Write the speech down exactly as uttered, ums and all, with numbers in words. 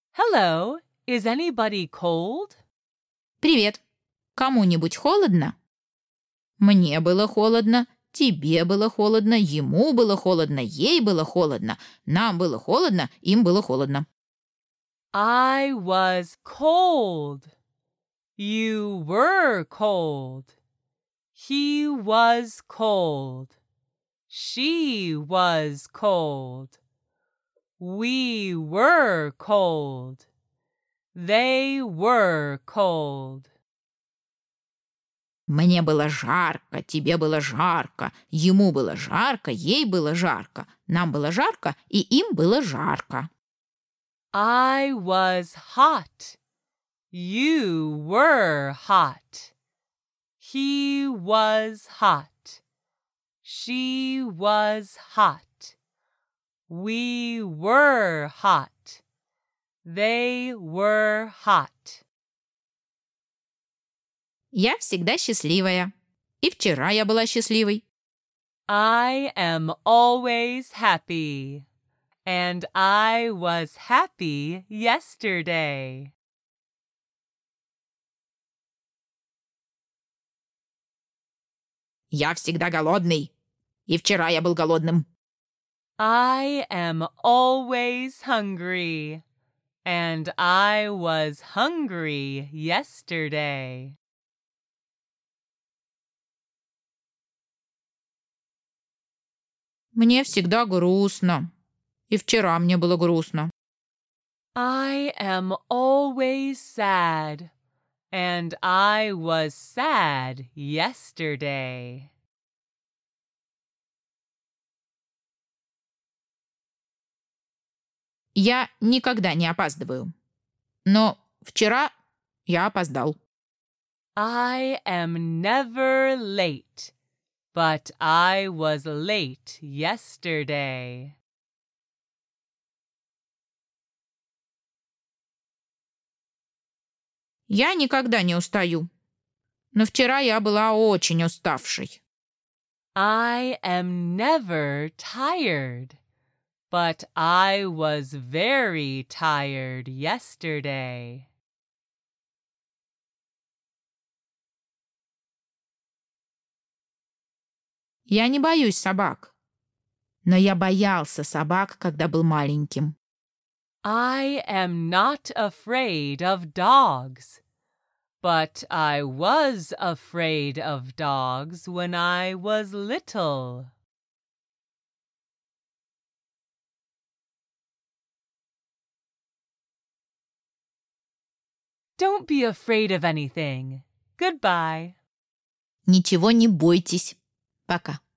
Hello, is anybody cold? Привет. Кому-нибудь холодно? Мне было холодно, тебе было холодно, ему было холодно, ей было холодно, нам было холодно, им было холодно. I was cold. You were cold. He was cold. She was cold. We were cold. They were cold. Мне было жарко, тебе было жарко, ему было жарко, ей было жарко, нам было жарко, и им было жарко. I was hot. You were hot. He was hot. She was hot. We were hot. They were hot. Я всегда счастливая. И вчера я была счастливой. I am always happy. And I was happy yesterday. Я всегда голодный. И вчера я был голодным. I am always hungry. And I was hungry yesterday. Мне всегда грустно. И вчера мне было грустно. I am always sad. And I was sad yesterday. Я никогда не опаздываю. Но вчера я опоздал. I am never late, but I was late yesterday. Я никогда не устаю. Но вчера я была очень уставшей. I am never tired, but I was very tired yesterday. Я не боюсь собак. Но я боялся собак, когда был маленьким. I am not afraid of dogs, but I was afraid of dogs when I was little. Don't be afraid of anything. Goodbye. Ничего не бойтесь. Пока.